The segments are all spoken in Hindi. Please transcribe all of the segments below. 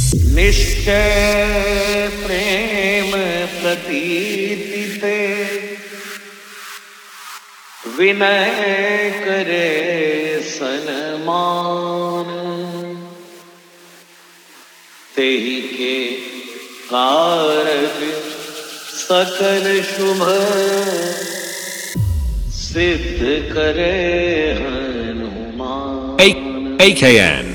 निश्चय प्रेम प्रतीति ते विनय करे सन्मान तेहि के कारज सकल शुभ सिद्ध करे हनुमान। AKN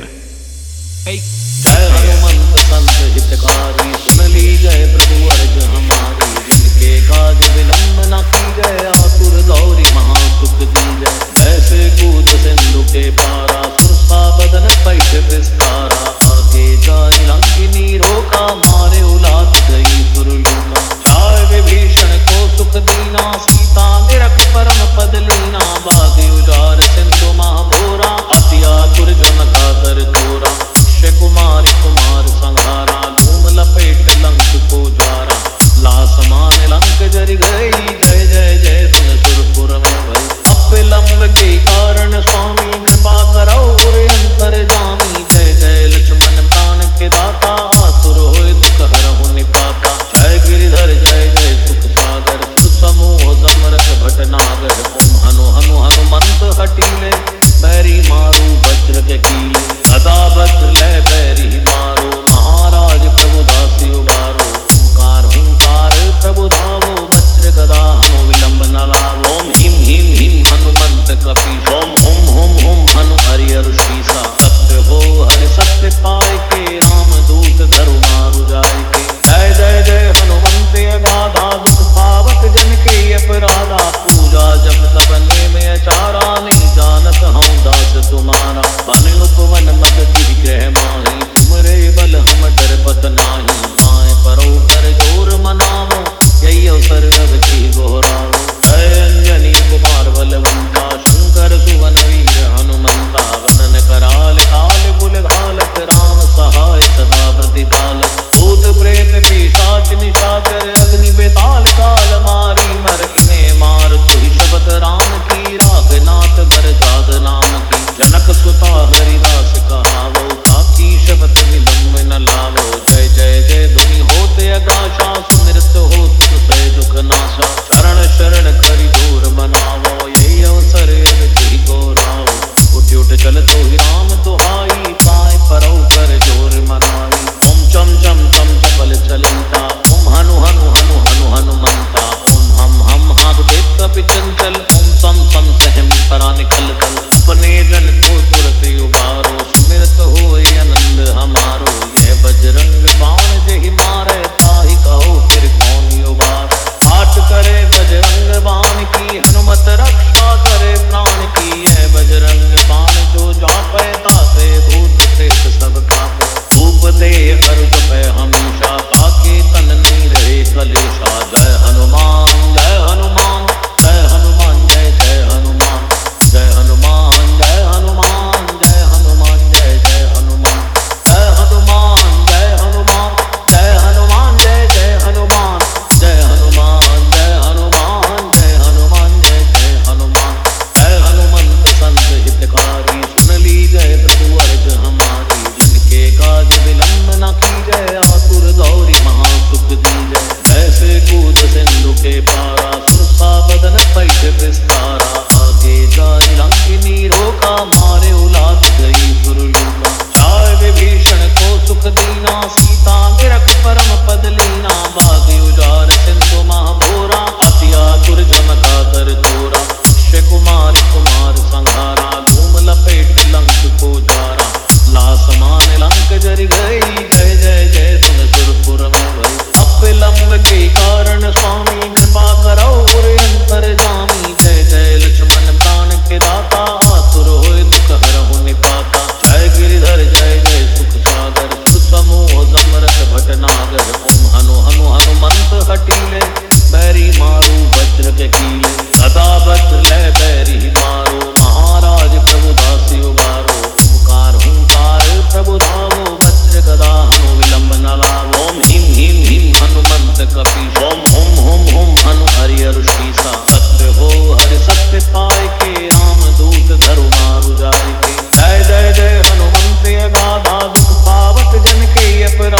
जय हनुमंत संत हितकारी सुन ली जय प्रभु अर्ज हमारी। जिनके काज विलंब न की जय आतुर गौरी महासुख दी जय। ऐसे कूद सिंधु के पारा सुरसा बदन पैठ विस्तारा। आगे जाय लंकिनी रोका मारे उलाद गई सुरलोका। जाय विभीषण को सुख दीना सीता निरख परम पद लीना। बागी उजार सिंधु महाभोरा अति आतुर जन का कर तोरा। कुमार कुमार संहारा धूम लपेट लंक को जारा। लासमान लंक जरि गई जय जय जय सुन सुरपुर में भई। अविलंब के कारण स्वामी कृपा करो अंतर जामी। जय जय लक्ष्मण प्राण के दाता आसुर होय दुख हरहु निपाता। जय गिरिधर जय जय सुख सागर समूह समरथ भटनागर। तुम हनु हनु हनुमंत हटीले बैरी मारू वज्र के कीले। सदा वज्र ले बैरी मारो महाराज प्रभु दासी उबारो। हुंकार हुंकार प्रभु धावो वज्र गदा हनु विलंब न लावो। ओम हिम हिम हिम हनुमंत कपी ओम हुम हुम हुम हनु हरिहर शीसा। सत्य हो हरि सत्य पाए के राम दूत धरु मारु जाय के। जय जय जय हनुमंत अगाधा दुख पावक जन के अपराधा। पूजा जब तब में अचारा नहीं जानत हूँ दास तुम्हारा। बन उपवन मत गिरि ग्रह माही तुमरे बल हम डरपत नाही। पाए परो कर जोर मनावो यही अवसर अब की गोहरावो। जय अंजनी कुमार बलवंता शंकर सुवन वीर हनुमंता। वदन कराल काल कुल घालक राम सहाय सदा प्रतिपालक। भूत प्रेत पिशाच निशाचर अग्नि बेताल काल मारी। मर इन्हें मार तुहि शबद राम की राग नाथ बर जाद नाम की। जनक सुता हरिदास कहावो ताकी शब्द विलंब न लावो। जय जय जय ध्वनि होते आकाशा सुमिरत हो सय दुख नाशा। शरण शरण करि दूर मनावो यही अवसर तुहि को रावो। उठ उठ चल तो ही राम दुहाई पाए परो कर जोर मनाई। ओम चम चम चम चपल चलंता ओम हनु हनु हनु हनु हनुमंता। ओम हम हाथ देख कपि चंचल ओम सम सम सहम परा निकल कल। अपने जन को तुरत उबारो सुमिरत हो आनंद हमारो। यह बजरंग बाण जेहि मारे ताहि कहो फिर कौन उबार। पाठ करे बजरंग बाण की हनुमत रक्षा करे प्राण की। यह बजरंग बाण जो जापै तासे भूत प्रेत सब कापै। धूप दे अर्घ पै हमेशा ताके तन नहीं रहे कलेशा। जय हनुमान जय हनुमान जय हनुमान जय जय हनुमान। जय हनुमान जय हनुमान जय हनुमान जय जय हनुमान। जय हनुमान जय हनुमान जय हनुमान जय जय हनुमान। जय हनुमान जय हनुमान जय हनुमान जय जय हनुमान। जय हनुमंत संत हितकारी सुन ली जय प्रभु अर्ज हमारी। जिनके काज विलंब न की जय आतुर गौरी महासुख दी जय। ऐसे कूद सिंधु के पारा सुरसा बदन पैठ विस्तारा। आगे जाय लंकिनी रोका मारे उलाद गई सुरलोका। जाय विभीषण को सुख दीना सीता निरख परम पद लीना। बागी उजार सिंधु महाभोरा अति आतुर जन का कर तोरा। कुमार कुमार संहारा धूम लपेट लंक को जारा। लासमान लंक जरि गई जय जय जय सुन सुरपुर में भई। अविलंब के कारण स्वामी कृपा करो अंतर जामी। जय जय लक्ष्मण प्राण के दाता आसुर होय दुख हरहु निपाता। जय गिरिधर जय जय सुख सागर समूह समरथ भटनागर। तुम हनु हनु हनुमंत हटीले बैरी मारू वज्र के कीले। सदा वज्र ले बैरी मारो महाराज प्रभु दासी उबारो। हुंकार हुंकार प्रभु धावो वज्र गदा हनु विलंब न लावो। ओम हिम हिम हिम हनुमंत कपी ओम हुम हुम हुम हनु हरिहर शीसा। सत्य हो हरि सत्य पाए के राम दूत धरु मारु जाय के। जय जय जय हनुमंत अगाधा दुख पावक जन के अपराधा।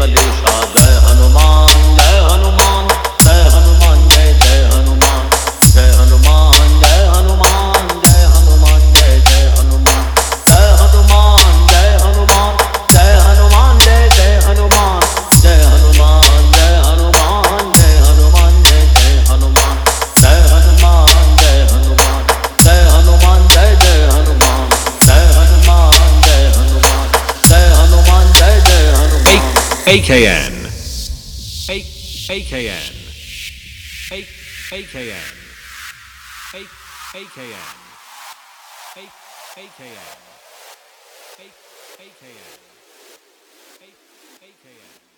हलेशा। जय हनुमान जय हनुमान जय हनुमान जय जय हनुमान। जय हनुमान जय हनुमान जय हनुमान जय जय हनुमान। जय हनुमान जय हनुमान जय हनुमान जय जय हनुमान। जय हनुमान जय हनुमान जय हनुमान जय जय हनुमान। जय हनुमान जय हनुमान जय हनुमान जय जय हनुमान। जय हनुमान जय हनुमान जय हनुमान जय जय Hanuman. AKN AKN AKN AKN AKN AKN AKN